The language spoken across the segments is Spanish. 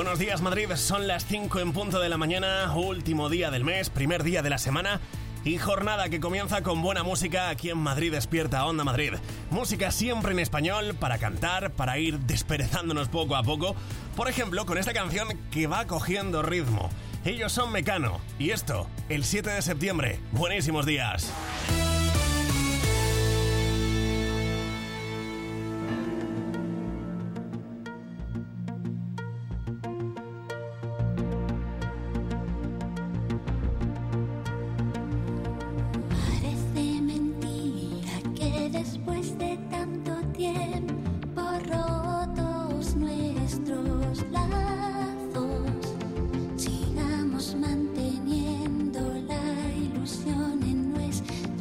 Buenos días, Madrid. Son las 5 en punto de la mañana, último día del mes, primer día de la semana y jornada que comienza con buena música aquí en Madrid Despierta Onda Madrid. Música siempre en español para cantar, para ir desperezándonos poco a poco. Por ejemplo, con esta canción que va cogiendo ritmo. Ellos son Mecano y esto, el 7 de septiembre. Buenísimos días. Sigamos manteniendo la ilusión en nuestra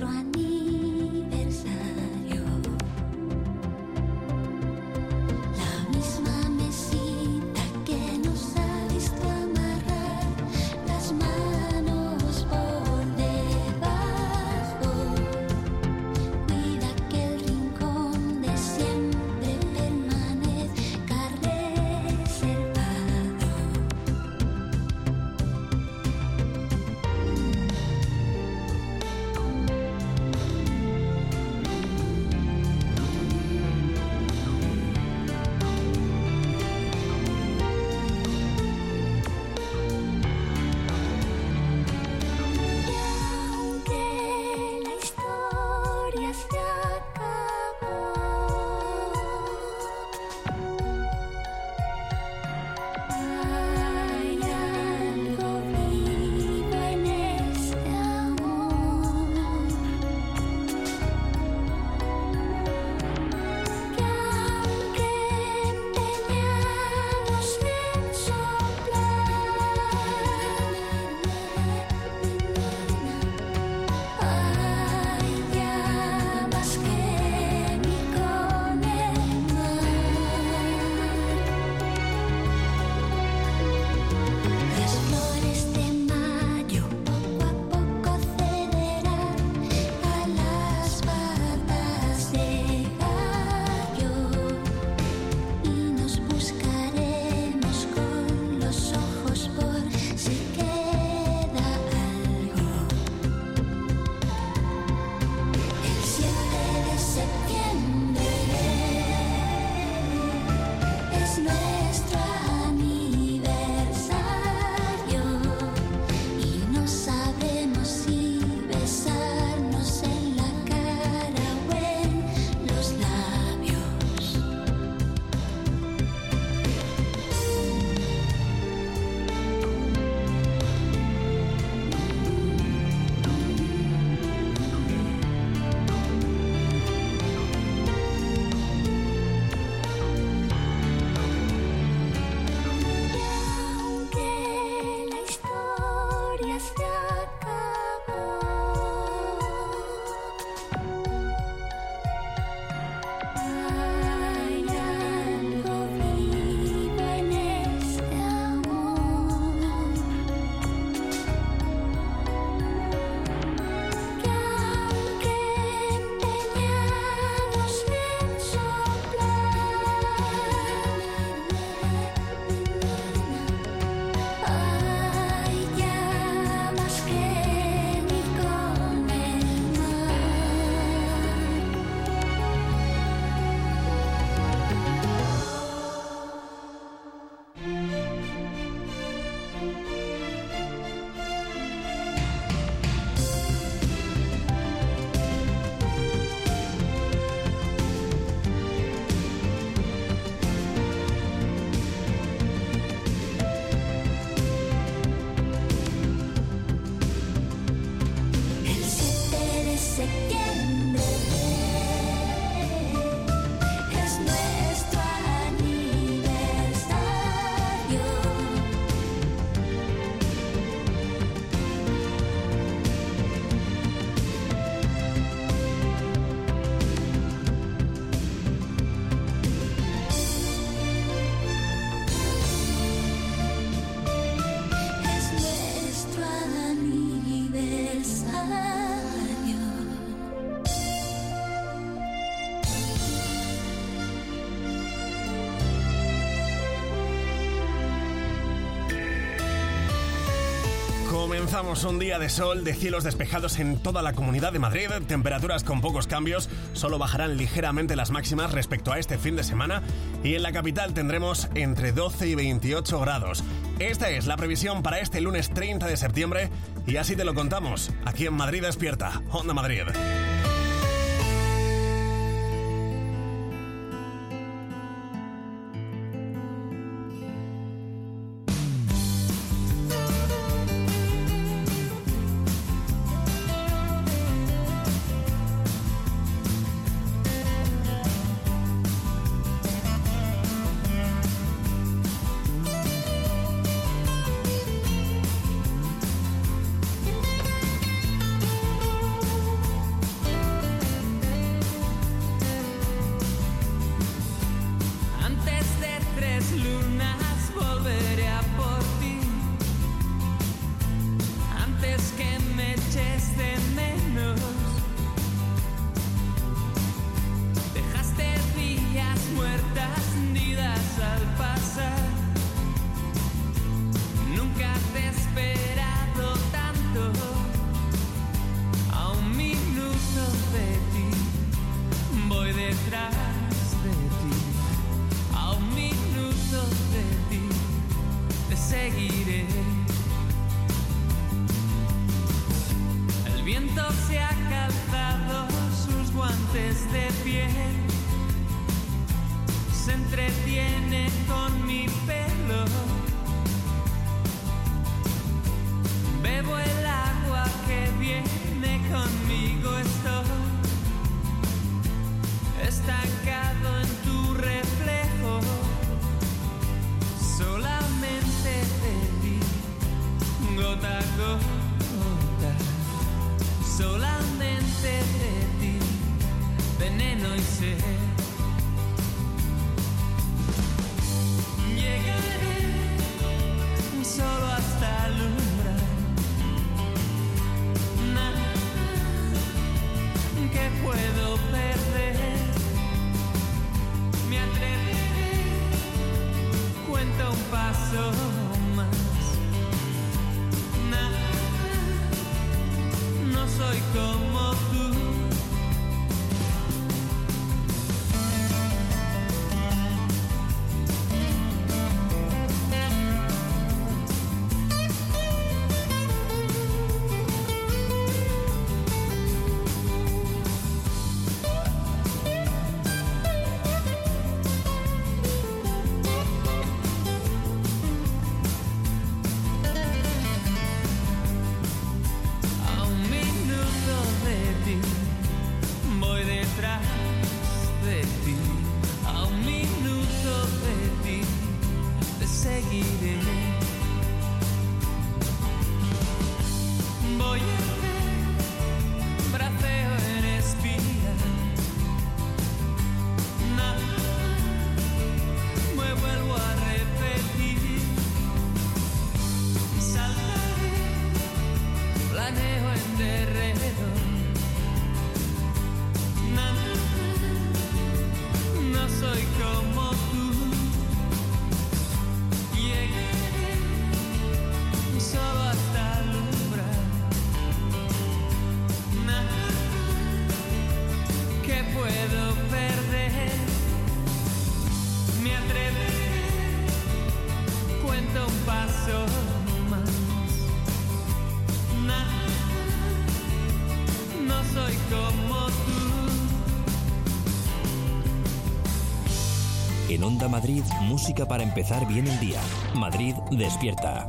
Comenzamos un día de sol, de cielos despejados en toda la Comunidad de Madrid, temperaturas con pocos cambios, solo bajarán ligeramente las máximas respecto a este fin de semana y en la capital tendremos entre 12 y 28 grados. Esta es la previsión para este lunes 30 de septiembre y así te lo contamos, aquí en Madrid Despierta, Onda Madrid. En Onda Madrid, música para empezar bien el día. Madrid Despierta.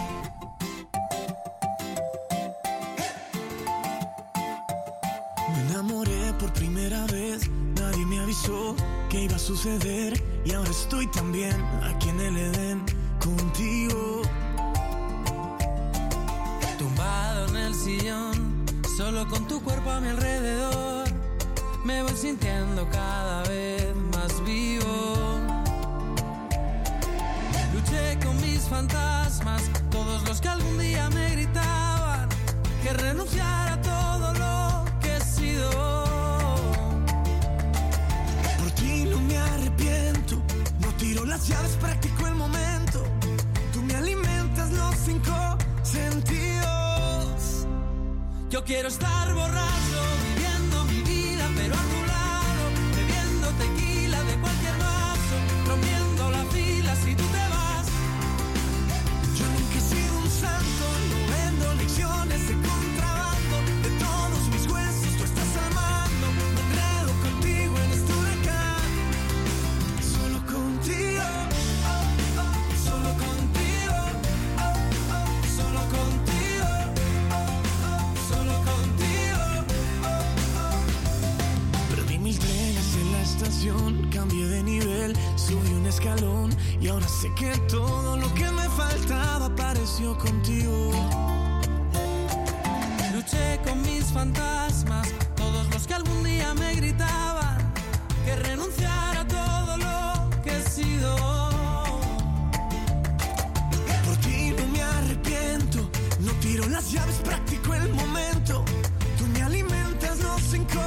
Me enamoré por primera vez, nadie me avisó que iba a suceder y ahora estoy también aquí en el Edén contigo. Tumbado en el sillón, solo con tu cuerpo a mi alrededor, me voy sintiendo cada vez más vivo. Luché con mis fantasmas, todos los que algún día me gritaban que renunciara a todo lo que he sido. Por ti no me arrepiento, no tiro las llaves, practico el momento. Tú me alimentas los 5 sentidos. Yo quiero estar borracho, viviendo mi vida, pero a tu lado, bebiendo tequila de cualquier vaso, rompiendo la fila si tú te vas. Yo nunca he sido un santo, no vendo lecciones de contrabando. De todos mis huesos tú estás al mando. Me enredo contigo en este huracán. Solo contigo, solo contigo, solo contigo, solo contigo. Perdí mil trenes en la estación, cambié de nivel, subí un escalón y ahora sé que todo lo que me faltaba apareció contigo. Luché con mis fantasmas, todos los que algún día me gritaban que renunciara a todo lo que he sido. Por ti no me arrepiento, no tiro las llaves, practico el momento. Tú me alimentas los 5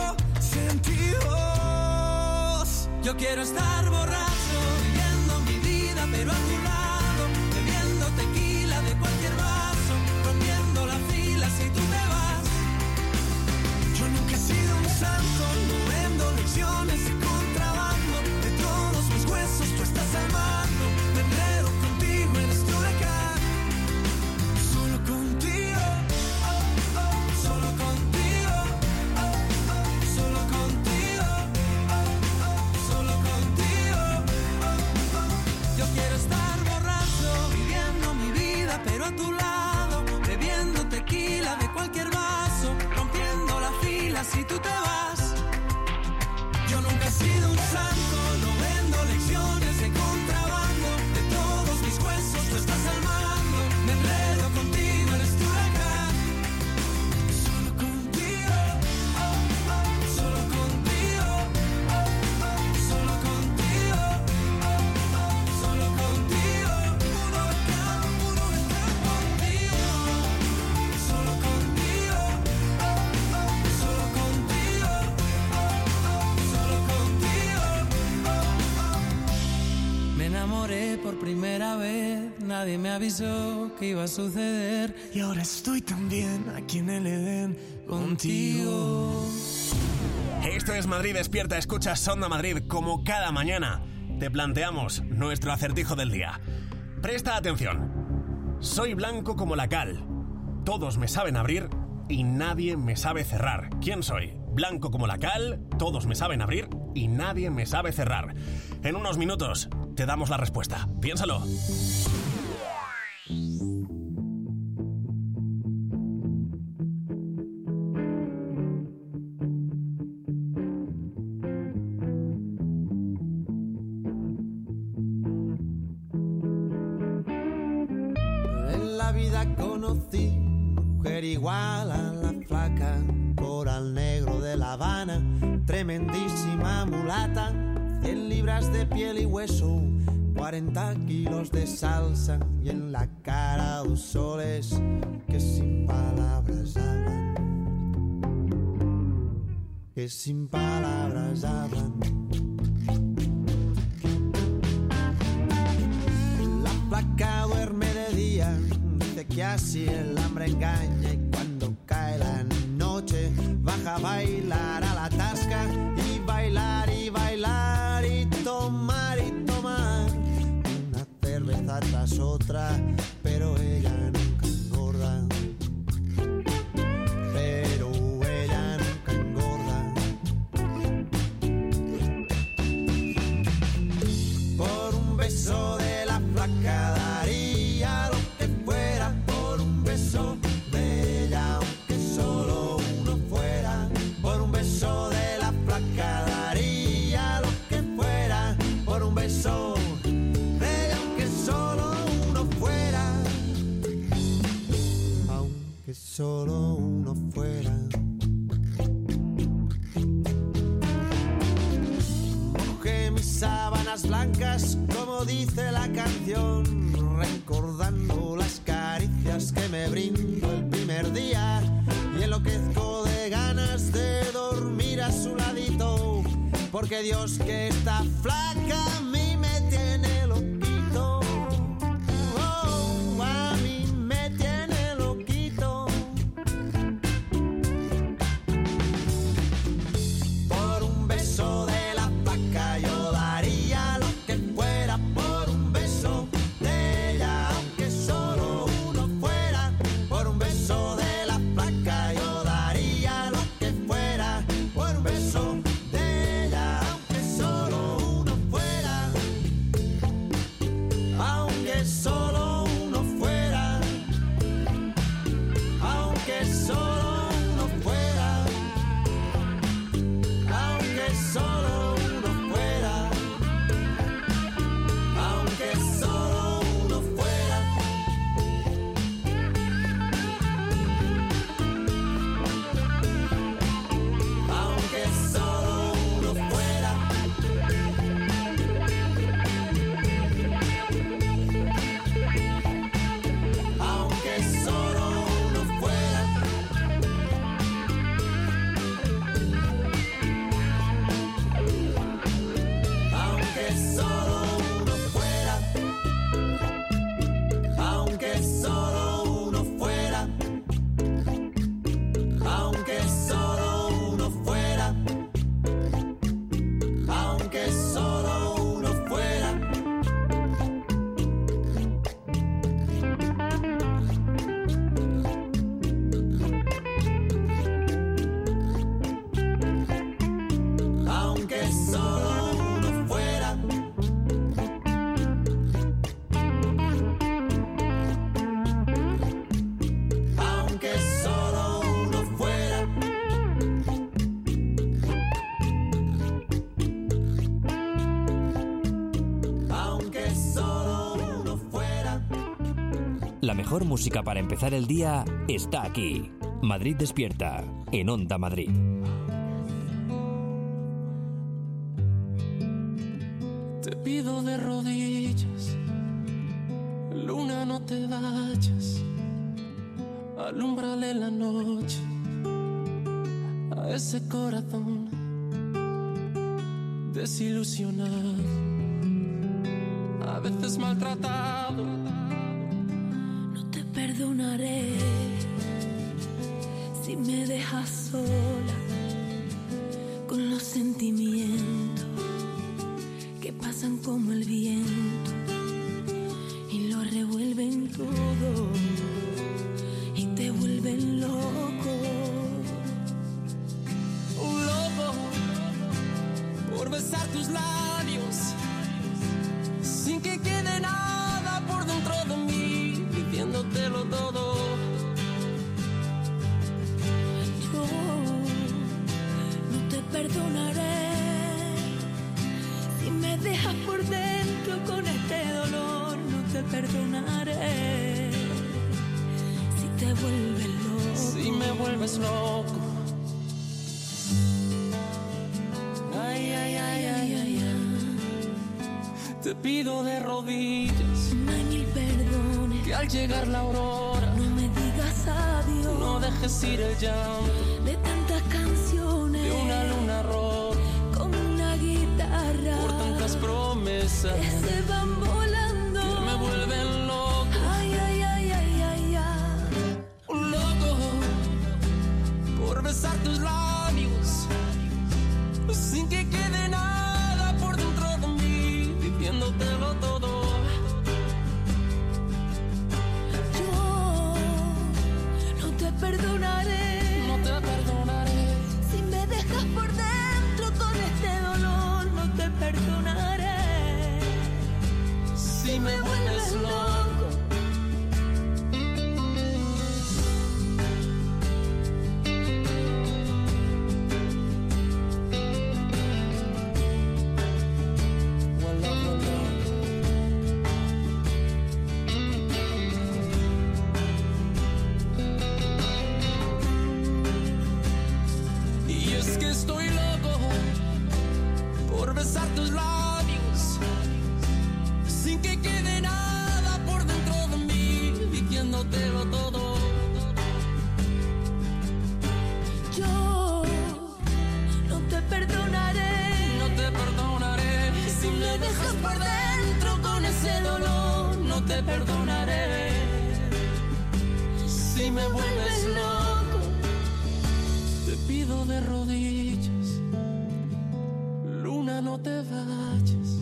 sentidos. Yo quiero estar borracho, viviendo mi vida, pero a tu lado, bebiendo tequila de cualquier vaso, rompiendo la fila si tú te vas. Yo nunca he sido un santo, no vendo lecciones de contrabando. De todos mis huesos tú estás al mando. Me enredo contigo en este huracán. Solo contigo, solo contigo, solo contigo, solo contigo. Yo quiero estar borracho, viviendo mi vida, pero a tu lado, bebiendo tequila de cualquier vaso, rompiendo la fila si tú te vas. Yo nunca he sido un santo, no vendo lecciones de contrabando. De todos mis huesos tú estás al mando. Me enredo contigo en este huracán. Solo contigo, solo contigo, solo contigo, solo contigo. Un huracán contigo. Solo contigo, solo contigo, solo contigo. Me enamoré por primera vez, nadie me avisó que iba a suceder. Y ahora estoy también aquí en el Edén contigo. Esto es Madrid Despierta, escuchas Onda Madrid. Como cada mañana te planteamos nuestro acertijo del día. Presta atención. Soy blanco como la cal. Todos me saben abrir y nadie me sabe cerrar. ¿Quién soy? Blanco como la cal, todos me saben abrir y nadie me sabe cerrar. En unos minutos te damos la respuesta. Piénsalo. En la vida conocí mujer igual a la flaca, coral negro de La Habana, tremendísima mulata, 100 libras de piel y hueso, 40 kilos de salsa y en la cara 2 soles que sin palabras hablan, que sin palabras hablan. La flaca duerme de día, dice que así el hambre engaña, y cuando cae la noche baja a bailar a la tasca y bailar y bailar y tomar una cerveza tras otra, pero ella nunca engorda, pero ella nunca engorda. Por un beso de la flaca daría lo que fuera, por un beso de ella aunque solo uno fuera, por un beso de la flaca daría lo que fuera, por un beso de ella aunque solo uno fuera, aunque solo uno fuera. Mojé mis sábanas blancas como dice la canción, recordando las caricias que me brindó el primer día, y enloquezco de ganas de dormir a su ladito, porque Dios que está flaca a mí me tiene loquito. Oh, a mí me tiene loquito. La mejor música para empezar el día está aquí. Madrid Despierta, en Onda Madrid. Te pido de rodillas, luna, no te vayas, alúmbrale la noche a ese corazón desilusionado, a veces maltratado. No te perdonaré si me dejas sola con los sentimientos que pasan como el viento y lo revuelven todo y te vuelven loco. Un loco por besar tus labios sin que quede nada por dentro de mí, diciéndotelo todo. Yo no te perdonaré si me dejas por dentro con este dolor. No te perdonaré si te vuelves loco. Si me vuelves loco. Ay, ay, ay, ay, ay, ay. Te pido de rodillas, No hay mil perdones, que al llegar la aurora no me digas adiós. no dejes ir el llanto De tantas canciones, de una luna rota con una guitarra, por tantas promesas que se van volando, que me vuelven loco. ay, ay, ay, ay, ay, ay. Un loco por besar tus labios sin que quede nada por dentro de mí, diciéndotelo todo. Yo no te perdonaré, No te perdonaré si me dejas por dentro con este dolor. No te perdonaré si me vuelves loco. Y es que estoy loco por besar tus labios sin que quede nada por dentro de mí, diciéndotelo todo. Yo no te perdonaré, No te perdonaré si me dejas por dentro con ese dolor. no te perdonaré si me vuelves loco. Te pido de rodillas, luna, no te vayas.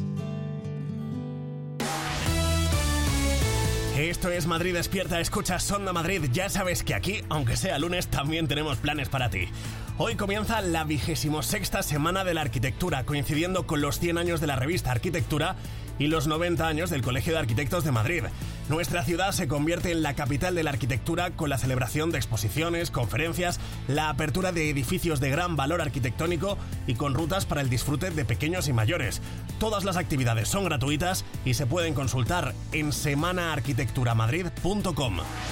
Esto es Madrid Despierta, escuchas Onda Madrid. Ya sabes que aquí, aunque sea lunes, también tenemos planes para ti. Hoy comienza la 26ª Semana de la Arquitectura, coincidiendo con los 100 años de la revista Arquitectura y los 90 años del Colegio de Arquitectos de Madrid. Nuestra ciudad se convierte en la capital de la arquitectura con la celebración de exposiciones, conferencias, la apertura de edificios de gran valor arquitectónico y con rutas para el disfrute de pequeños y mayores. Todas las actividades son gratuitas y se pueden consultar en semanaarquitecturamadrid.com.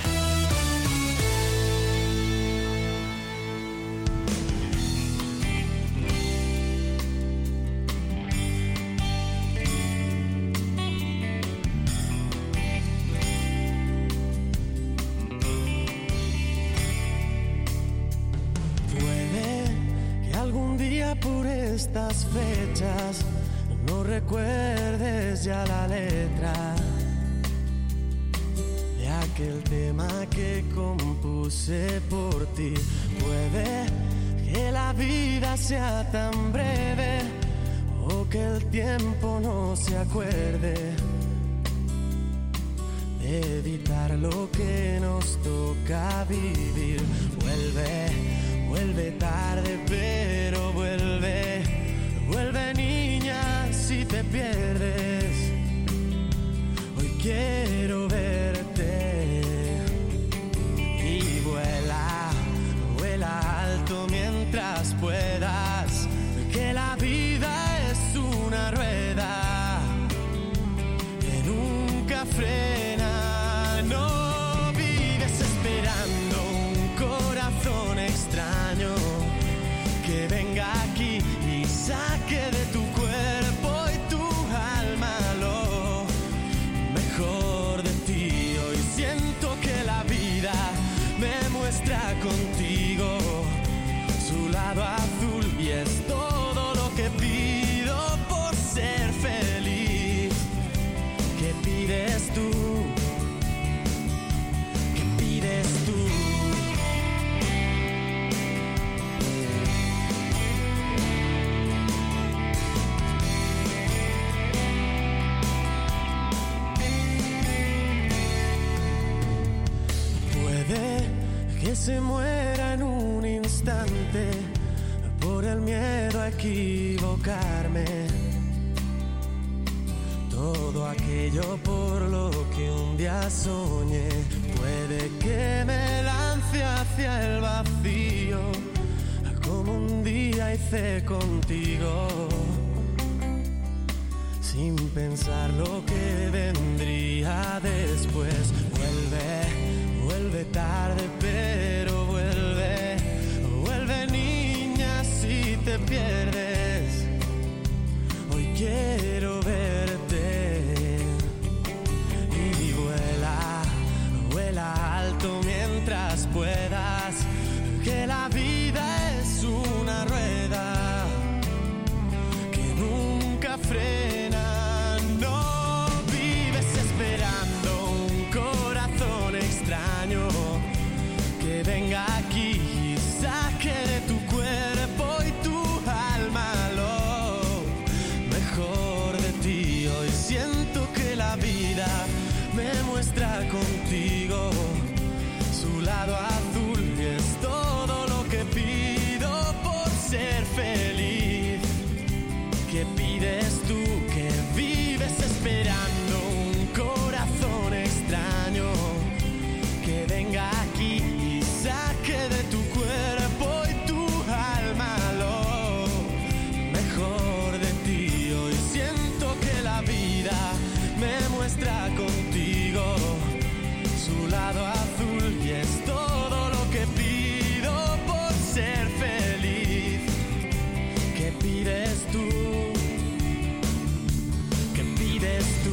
Por estas fechas no recuerdes ya la letra de aquel tema que compuse por ti. Puede que la vida sea tan breve o que el tiempo no se acuerde de evitar lo que nos toca vivir. Vuelve tarde, pero vuelve niña si te pierdes. Hoy quiero verte y vuela alto mientras puedas, que la vida es una rueda que nunca frena, no. pides tú? ¿Qué pides tú? Que se muera en un instante por el miedo a equivocarme. Todo aquello por lo que un día soñé, puede que me lance hacia el vacío, como un día hice contigo, sin pensar lo que vendría después. Vuelve tarde, pero vuelve niña si te pierdes. Hoy quiero verte y vuela alto mientras puedas, que la vida es una rueda que nunca frena. No vives esperando un corazón extraño que venga aquí y saque de tu cuerpo y tu alma lo mejor de ti. Hoy siento que la vida me muestra contigo su lado azul y es todo lo que pido por ser feliz. ¿Qué pides tú? Que vives esperando un corazón extraño que venga aquí y saque de tu cuerpo y tu alma lo mejor de ti. Hoy siento que la vida me muestra contigo su lado azul y es todo lo que pido por ser feliz. ¿Qué pides tú? ¿Qué pides tú?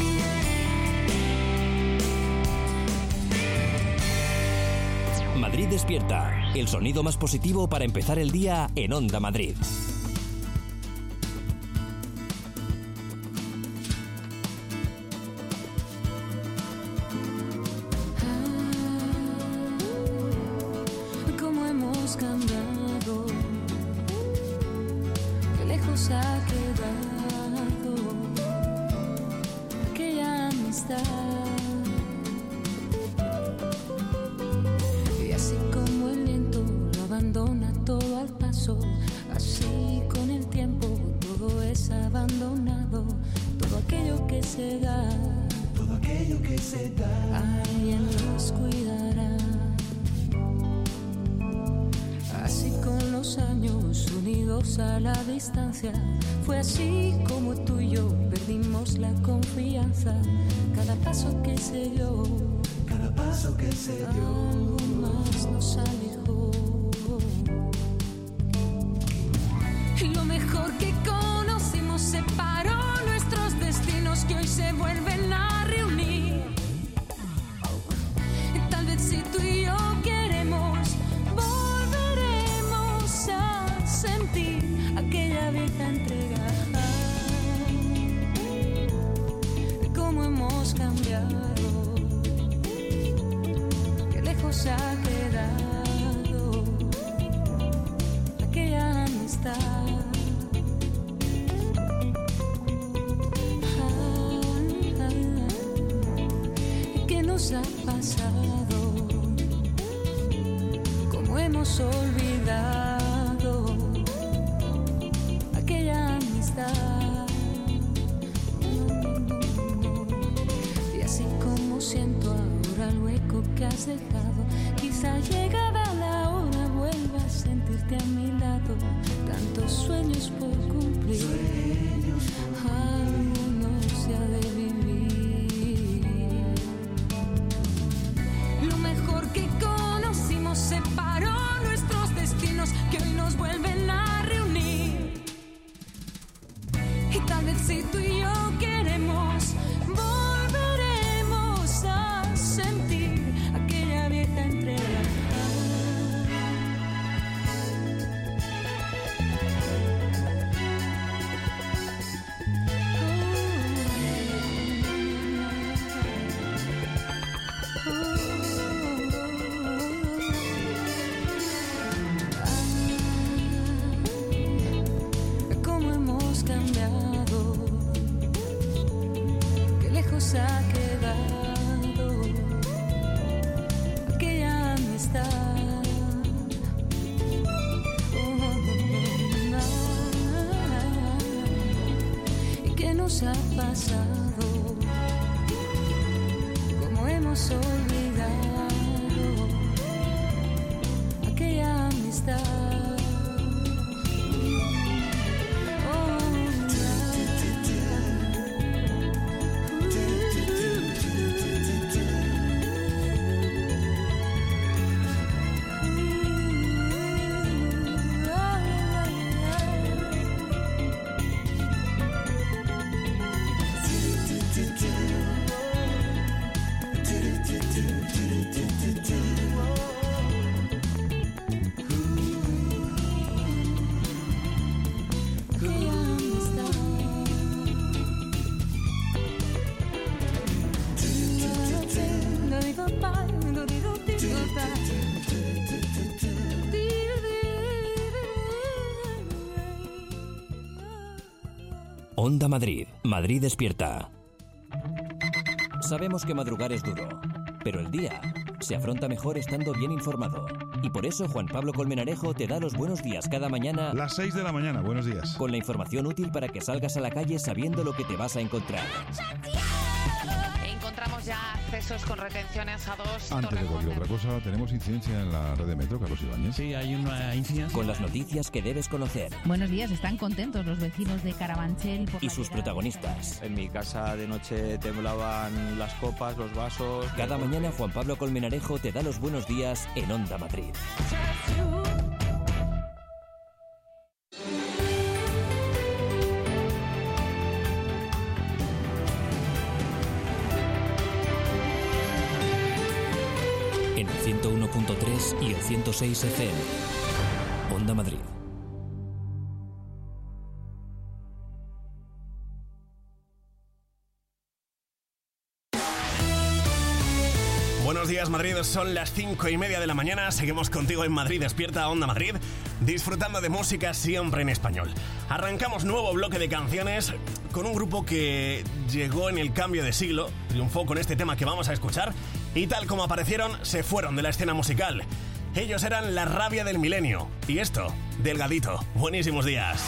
Madrid Despierta, el sonido más positivo para empezar el día en Onda Madrid. Cómo hemos cambiado, qué lejos ha quedado aquella amistad. Y así como el viento lo abandona todo al paso, así con el tiempo todo es abandonado. Todo aquello que se da, alguien nos cuidará. Así con los años unidos a la distancia, fue así como tú y yo perdimos la confianza. Cada paso que se dio, algo más nos alejó. Y lo mejor que conocimos separó nuestros destinos que hoy se vuelven a reunir. Y tal vez si tú y yo queremos, volveremos a sentir aquella vieja entrega. Cómo hemos cambiado, qué lejos ha quedado aquella amistad. ¿Qué nos ha pasado? ¿Cómo hemos olvidado aquella amistad? Y así como siento ahora el hueco que has dejado, quizá llegada la hora vuelva a sentirte a mi lado. Tantos sueños por cumplir, alguno se ha de vivir. Lo mejor que conocimos separó nuestros destinos que hoy nos vuelven a reunir. Y tal vez si tú y yo queremos, volveremos a sentir aquella vieja entrega. ha quedado aquella amistad. ¿Y qué nos ha pasado? ¿Cómo hemos olvidado aquella amistad? Onda Madrid. Madrid despierta. Sabemos que madrugar es duro, pero el día se afronta mejor estando bien informado. Y por eso Juan Pablo Colmenarejo te da los buenos días cada mañana. Las 6 de la mañana, buenos días. Con la información útil para que salgas a la calle sabiendo lo que te vas a encontrar. Encontramos ya accesos con retenciones a dos. Antes de cualquier otra cosa, tenemos incidencia en la red de metro, Carlos Ibáñez. Sí, hay una incidencia. Con las noticias que debes conocer. Buenos días, están contentos los vecinos de Carabanchel por y sus protagonistas. En mi casa de noche temblaban las copas, los vasos. Cada mañana Juan Pablo Colmenarejo te da los buenos días en Onda Madrid. En el 101.3 y el 106 FM. Onda Madrid. Buenos días, Madrid, son las 5:30 de la mañana. Seguimos contigo en Madrid Despierta, Onda Madrid, disfrutando de música siempre en español. Arrancamos nuevo bloque de canciones con un grupo que llegó en el cambio de siglo, triunfó con este tema que vamos a escuchar y tal como aparecieron, se fueron de la escena musical. Ellos eran La Rabia del Milenio y esto, Delgadito. Buenísimos días.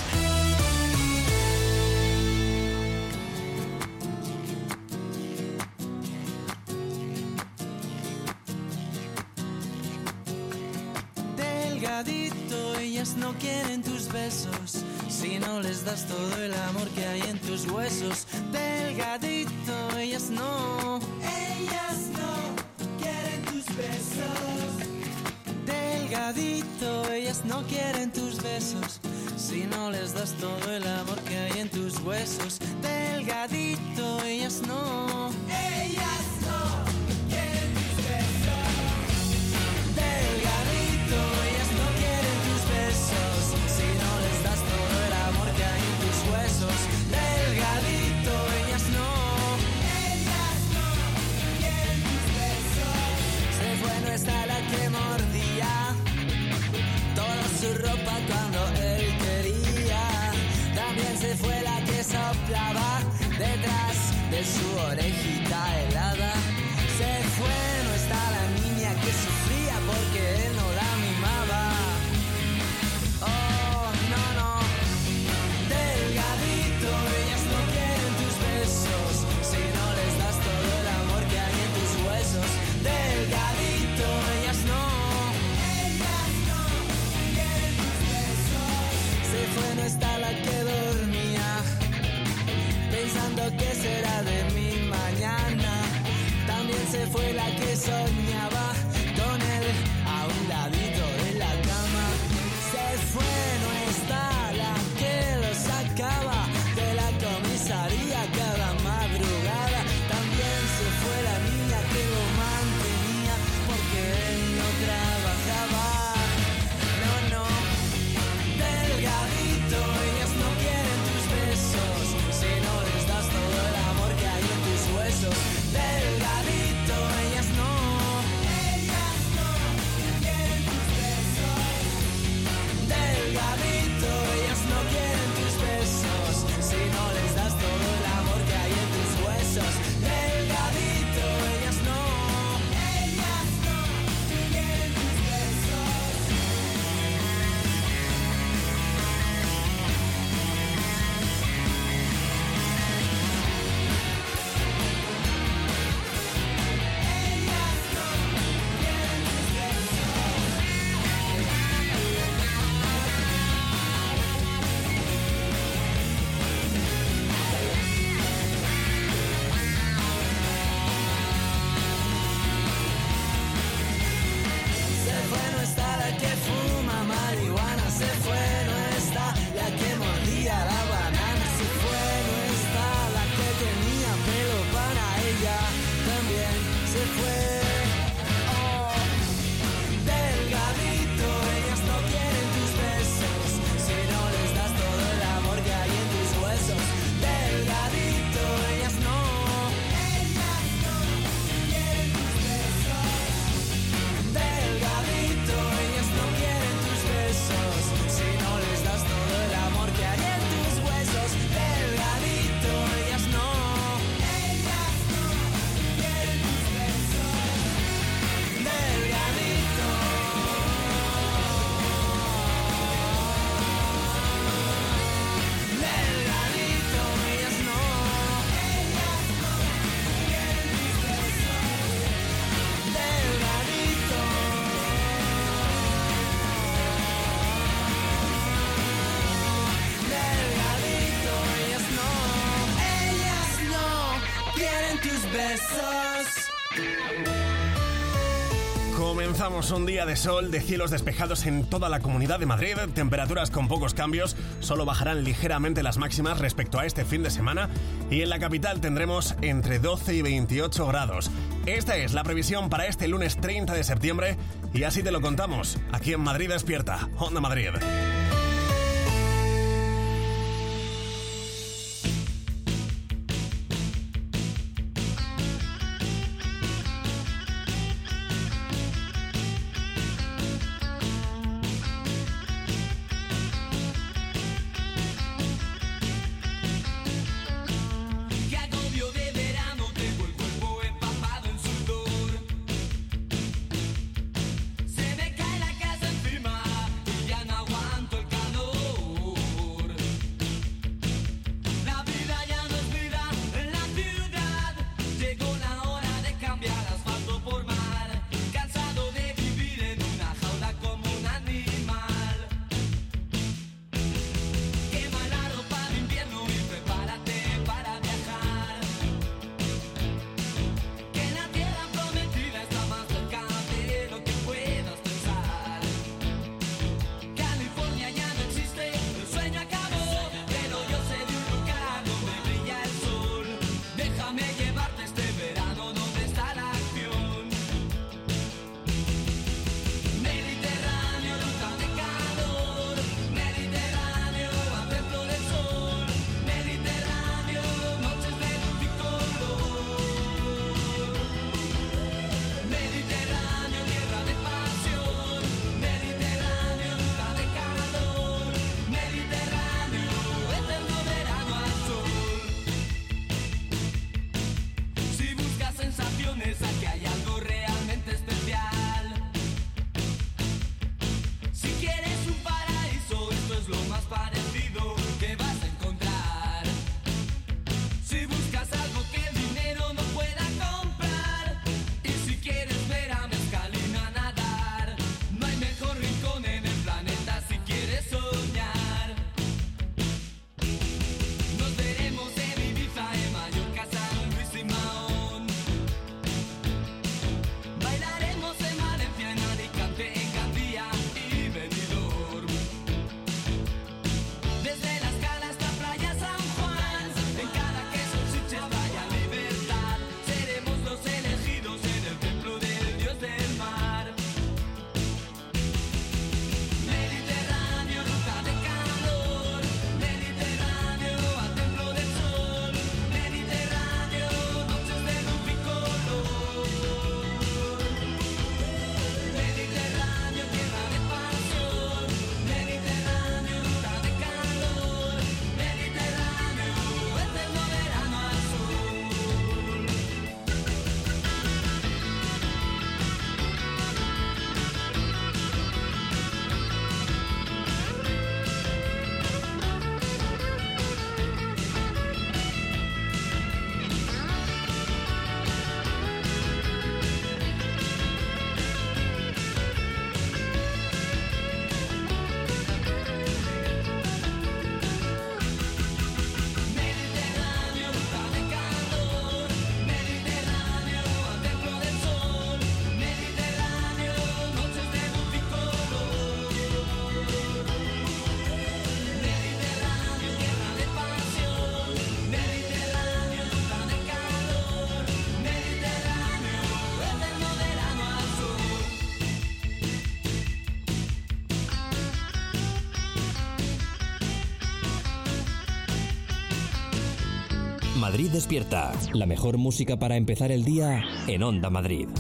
Delgadito, ellas no quieren tus besos si no les das todo el amor que hay en tus huesos. Delgadito, ellas no quieren tus besos. Delgadito, ellas no quieren tus besos si no les das todo el amor que hay en tus huesos. Delgadito, ellas no quieren tus besos. Delgadito, ellas no quieren tus besos si no les das todo el amor que hay en tus huesos. Delgadito, ellas no quieren tus besos. Se fue, no está la que mordía toda su ropa cuando él quería. También se fue la que soplaba detrás de su orejita helada. Se fue, no está la niña que sufría porque él no la mimaba. Oh, no, no. Delgadito, ellas no quieren tus besos si no les das todo el amor que hay en tus huesos. Delgadito, ellas no quieren tus besos. Se fue, no está la que dormía pensando que será de mi mañana. También se fue la que soñaba con él a un ladito de la cama. Se fue, no está la que lo sacaba de la comisaría cada madrugada. También se fue la niña que lo mantenía porque él no trabajaba. No, no. Delgadito, ellas no quieren tus besos si no les das todo el amor que hay en tus huesos. Delgadito, ellas no Se fue, no está la que mordía la banana. Se fue, no está la que tenía pelo para ella. También se fue. Oh, delgadito, ellas no quieren tus besos si no les das todo el amor que hay en tus huesos. Delgadito, ellas no quieren tus besos. Delgadito, ellas no quieren tus besos si no les das todo el amor que hay en tus huesos. Delgadito, ellas no quieren tus besos. Delgadito. Delgadito, ellas no quieren tus besos. Delgadito. Delgadito, ellas no quieren tus besos. Comenzamos un día de sol, de cielos despejados en toda la Comunidad de Madrid, temperaturas con pocos cambios, solo bajarán ligeramente las máximas respecto a este fin de semana y en la capital tendremos entre 12 y 28 grados. Esta es la previsión para este lunes 30 de septiembre y así te lo contamos, aquí en Madrid Despierta, Onda Madrid. Qué agobio de verano, tengo el cuerpo empapado en sudor. Se me cae la casa encima y ya no aguanto el calor. La vida ya no es vida en la ciudad. Llegó la hora de cambiar asfalto por mar. Cansado de vivir en una jaula como un animal. Quema la ropa de invierno y prepárate para viajar. Que la tierra prometida está más cerca de lo que puedas pensar. California ya no existe, el sueño acabó. Pero yo sé de un lugar donde brilla el sol. Déjame llevarte este verano. Madrid despierta. La mejor música para empezar el día en Onda Madrid.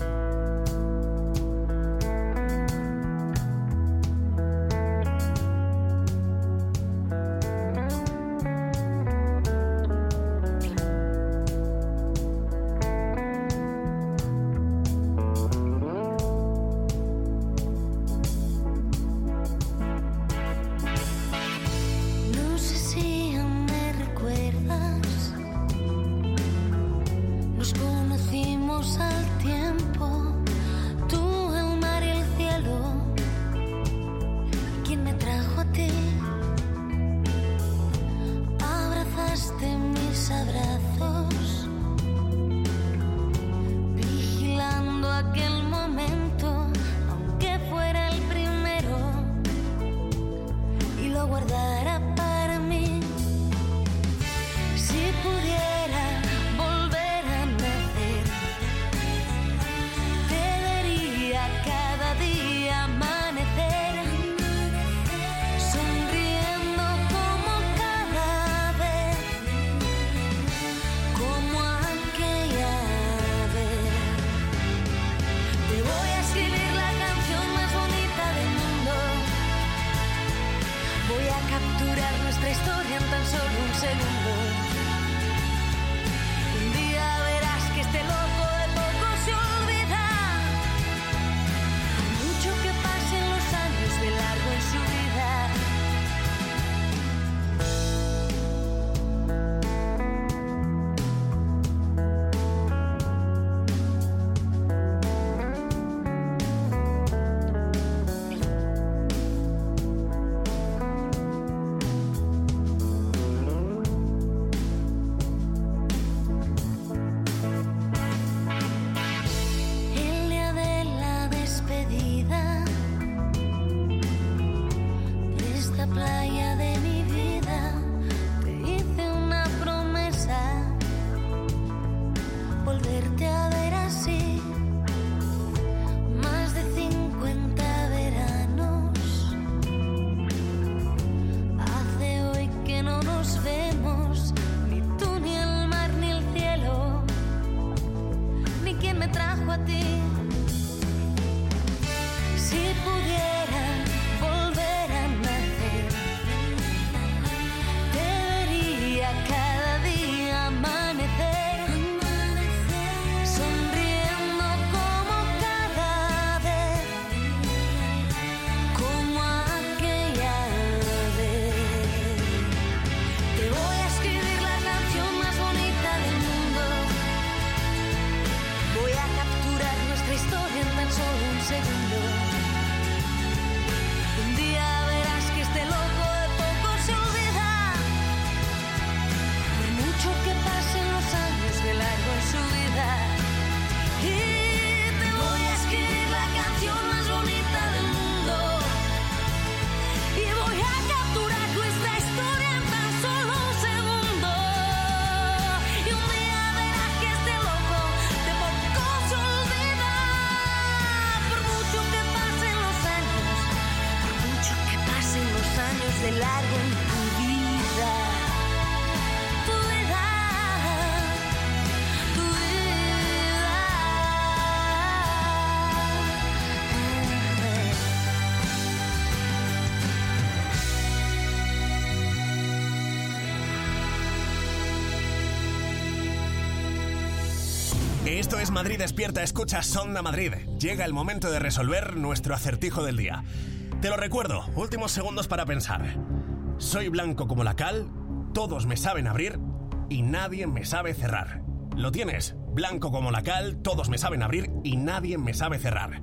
Esto es Madrid Despierta, escuchas Onda Madrid. Llega el momento de resolver nuestro acertijo del día. Te lo recuerdo, últimos segundos para pensar. Soy blanco como la cal, todos me saben abrir y nadie me sabe cerrar. ¿Lo tienes? Blanco como la cal, todos me saben abrir y nadie me sabe cerrar.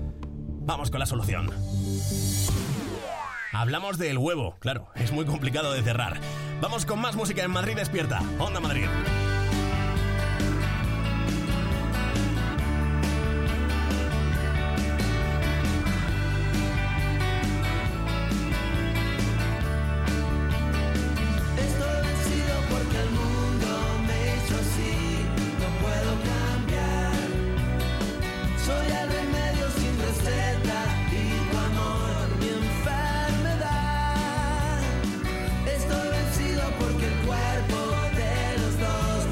Vamos con la solución. Hablamos del huevo, claro, es muy complicado de cerrar. Vamos con más música en Madrid Despierta, Onda Madrid. Estoy vencido porque el cuerpo de los dos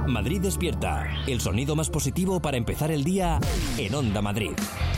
Madrid Despierta, el sonido más positivo para empezar el día en Onda Madrid.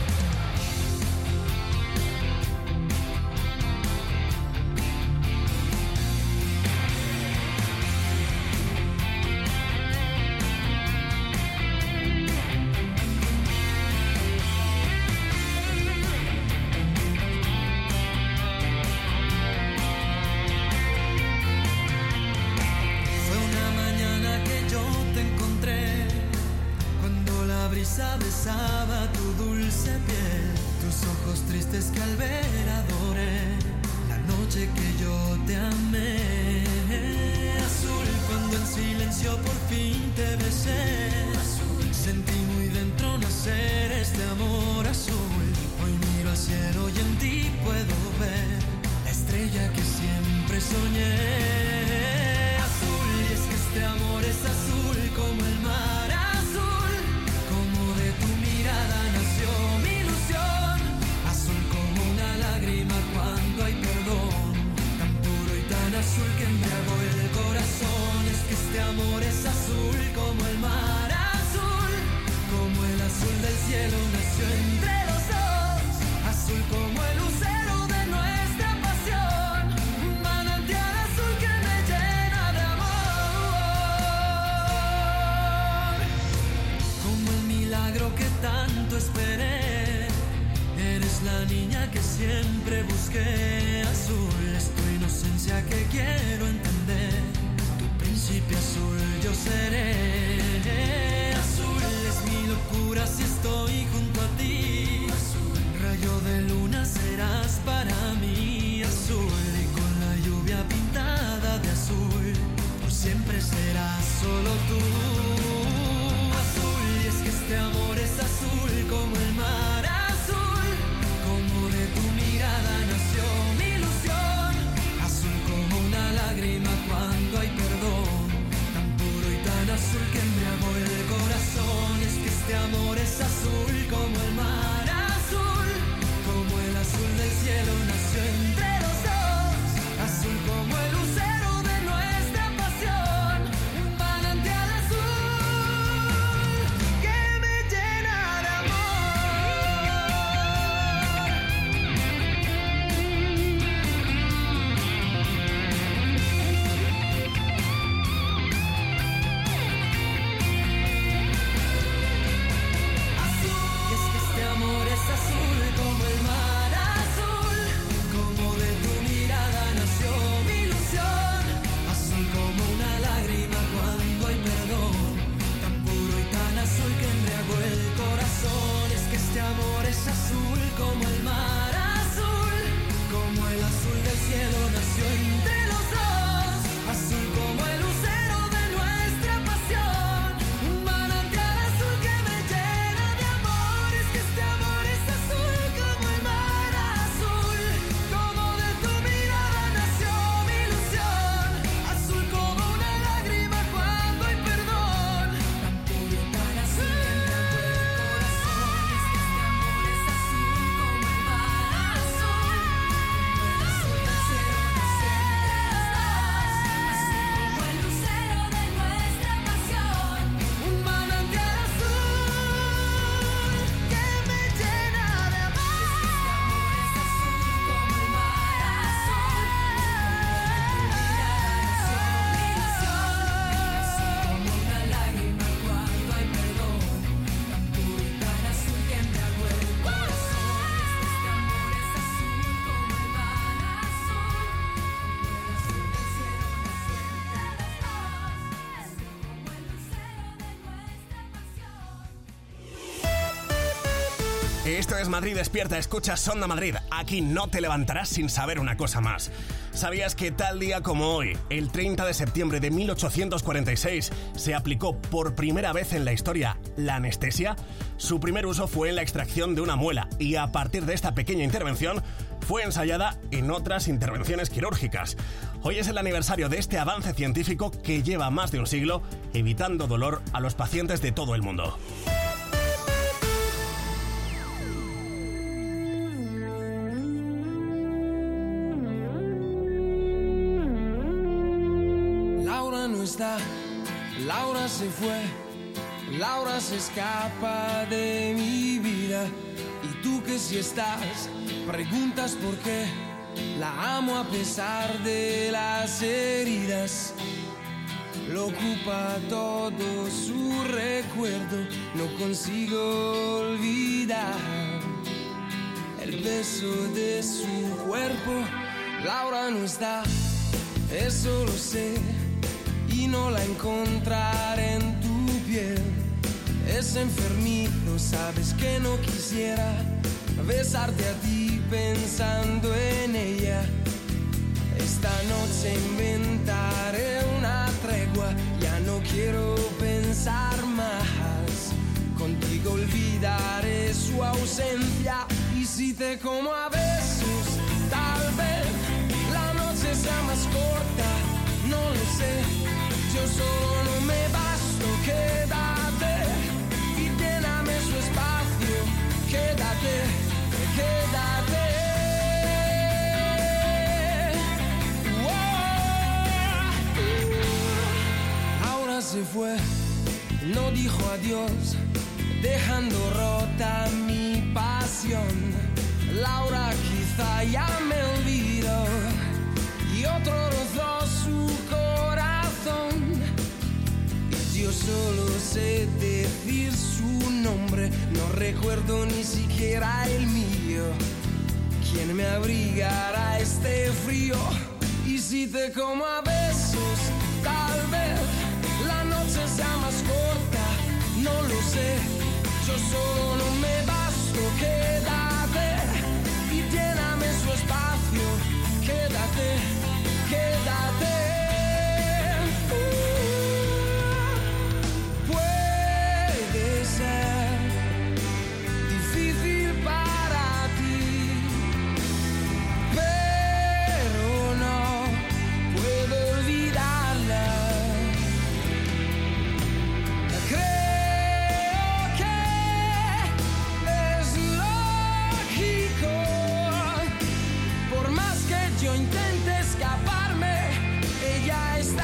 Besaba tu dulce piel, tus ojos tristes que al ver adoré, la noche que yo te amé. Azul, cuando en silencio por fin te besé, azul, sentí muy dentro nacer este amor azul. Hoy miro al cielo y en ti puedo ver la estrella que siempre soñé. Azul, y es que este amor es azul como el mar. Azul que embriagó el corazón, es que este amor es azul como el mar azul, como el azul del cielo nació entre los dos, azul como el lucero de nuestra pasión, un manantial azul que me llena de amor, como el milagro que tanto esperé, eres la niña que siempre busqué, azul es tu inocencia que quiero entender, tu príncipe azul yo seré, azul es mi locura si estoy junto a ti, azul rayo de luna serás para mí, azul y con la lluvia pintada de azul, por siempre serás solo tú, azul y es que este amor es azul como el mar azul, como de tu mirada nació mi ilusión, azul como una lágrima cuando hay perdón, tan puro y tan azul que embriagó el corazón, es que este amor es azul como el mar azul, como el azul del cielo nació entre los dos, azul como el lucero de nuestra pasión, un manantial azul que me llena de azul como el mar azul, como de tu mirada nació mi ilusión, azul como una lágrima cuando hay perdón, tan puro y tan azul que embriagó el corazón, es que este amor es azul como el mar azul, como el azul del cielo nació entre los dos, azul como el lucero de nuestra pasión, un manantial azul que me llena de amor, es que este amor es azul como el mar azul, como de tu mirada nació mi ilusión, azul como una lágrima cuando hay perdón, tan puro y tan azul que embriagó el corazón, es que este amor es azul como el mar azul, como el azul del cielo nació entre los dos, azul como el lucero de nuestra pasión, un manantial azul que me llena de amor, es que este amor es azul como el mar azul, como de tu mirada nació mi ilusión, azul como una lágrima cuando hay perdón, tan puro y tan azul que embriagó el corazón, es que este amor es azul como el mar azul, como el azul del cielo nació entre los dos, azul como el lucero de nuestra pasión. Esto es Madrid Despierta, escuchas Onda Madrid. Aquí no te levantarás sin saber una cosa más. ¿Sabías que tal día como hoy, el 30 de septiembre de 1846, se aplicó por primera vez en la historia la anestesia? Su primer uso fue en la extracción de una muela y a partir de esta pequeña intervención fue ensayada en otras intervenciones quirúrgicas. Hoy es el aniversario de este avance científico que lleva más de un siglo evitando dolor a los pacientes de todo el mundo. Laura no está, Laura se fue, Laura se escapa de mi vida. Y tú que si estás, preguntas por qué. La amo a pesar de las heridas. Lo ocupa todo su recuerdo. No consigo olvidar el beso de su cuerpo. Laura no está, eso lo sé. Y no la encontraré en tu piel. Es enfermizo, sabes que no quisiera besarte a ti pensando en ella. Esta noche inventaré una tregua. Ya no quiero pensar más. Contigo olvidaré su ausencia. Y si te como a besos, tal vez la noche sea más corta. No lo sé, yo solo no me basto. Quédate y lléname su espacio. Quédate, quédate. Ahora se fue, no dijo adiós, dejando rota mi pasión. Laura quizá ya me olvidó y otro rozó su corazón. Y yo solo sé decir su nombre, no recuerdo ni siquiera el mío. ¿Quién me abrigará este frío? Y si te como a besos, tal vez la noche sea más corta. No lo sé, yo solo no me basto. Quédate y lléname su espacio. Quédate, quédate. Puede ser difícil para ti, pero no puedo olvidarla. Creo que es lógico, por más que yo intente escaparme, ella está.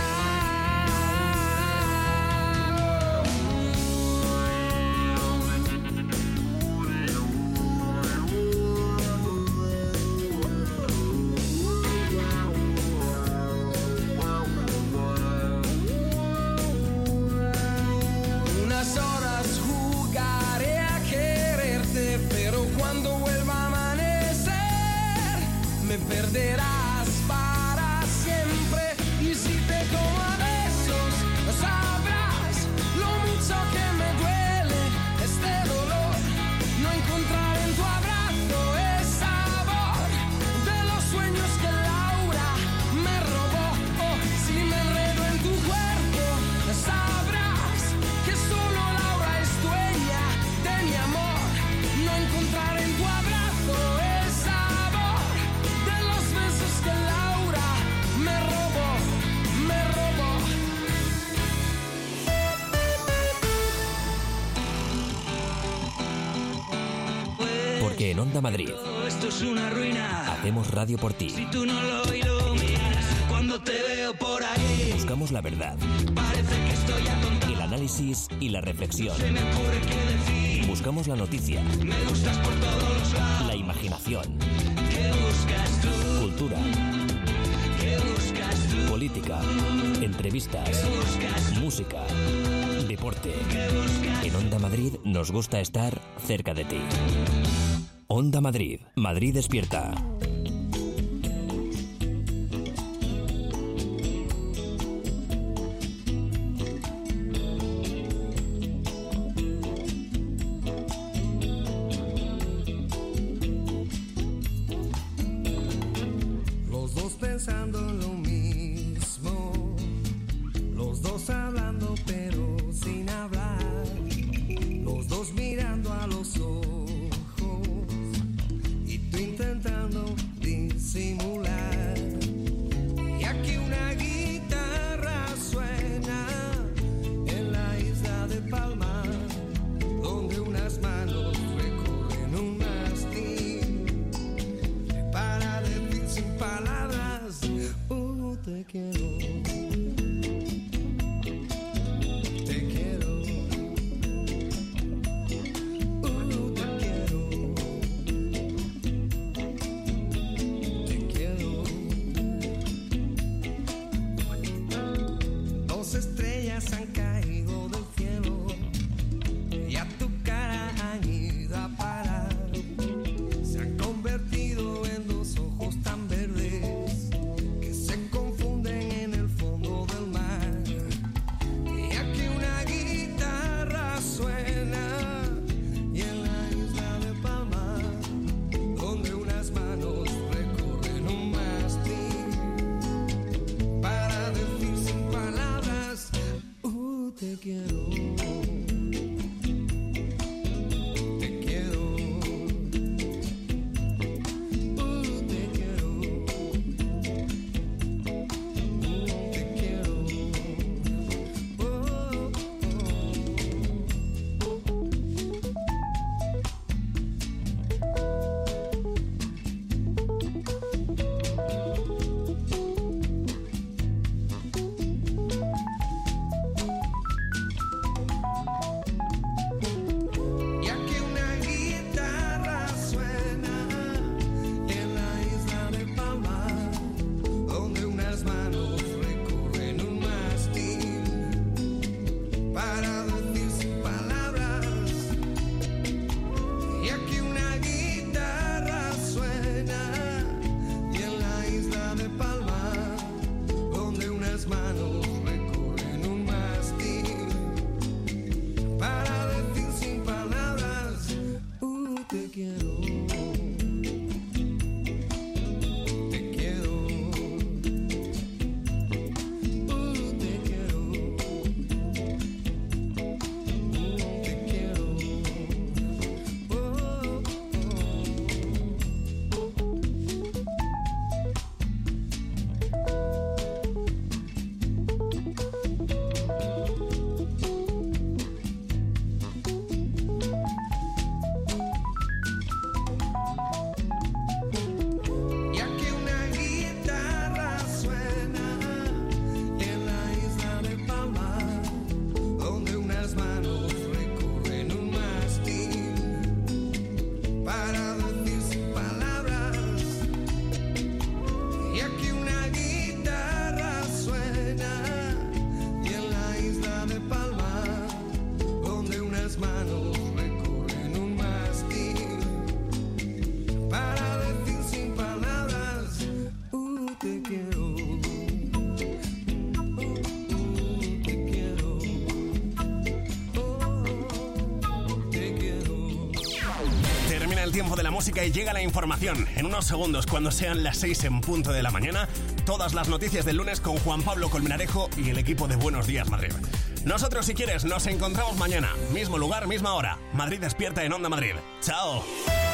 Unas horas jugaré a quererte, pero cuando vuelva a amanecer me perderás para siempre. Y si te como a besos, sabrás lo mucho que me duele este dolor. No encontrar en tu abrazo el sabor de los sueños que Laura me robó. Oh, si me enredo en tu cuerpo, sabrás que solo Laura es dueña de mi amor. No encontrar en tu abrazo el sabor de los besos que Laura me robó, me robó. Porque en Onda Madrid Esto es una ruina. hacemos radio por ti. Si tú no lo iluminas, cuando te veo por ahí, Buscamos la verdad, parece que estoy atontado. el análisis y la reflexión. Se me ocurre qué decir. Buscamos la noticia, Me gustas por todos los lados. la imaginación, ¿Qué buscas tú? cultura, ¿Qué buscas tú? política, entrevistas, música, deporte. En Onda Madrid nos gusta estar cerca de ti. Onda Madrid, Madrid despierta. Los dos pensando en lo mismo, los dos hablando pero sin hablar, los dos mirando a los ojos y tú intentando disimular. Y aquí una guitarra suena en la isla de Palma, donde unas manos recorren un mastín para decir sin palabras, te quiero. estrellas han caído del cielo y a tu cara han ido a parar. Se han convertido en dos ojos tan verdes que se confunden en el fondo del mar. Y aquí una guitarra suena y en la isla de Palma, donde unas manos recorren un mástil para decir sin palabras, te quiero. Te quiero. Te quiero. Te quiero. Y aquí una guitarra suena en la isla de Palma, donde unas manos recorren un mástil para decir sin palabras. Y aquí una guitarra suena y en la isla de Palma, donde unas manos recorren un mástil para decir sin palabras, te quiero. Te quiero. Te quiero. Te quiero. Y aquí una guitarra suena en la isla de Palma, donde unas manos recorren un mástil para decir sin palabras. Y aquí una guitarra suena y en la isla de Palma, donde unas manos recorren un mástil para decir sin palabras, te quiero. Te quiero. Te quiero. Termina el tiempo de la música y llega la información. En unos segundos, cuando sean las 6 en punto de la mañana, todas las noticias del lunes con Juan Pablo Colmenarejo y el equipo de Buenos Días Madrid. Nosotros, si quieres, nos encontramos mañana. Mismo lugar, misma hora. Madrid despierta en Onda Madrid. ¡Chao!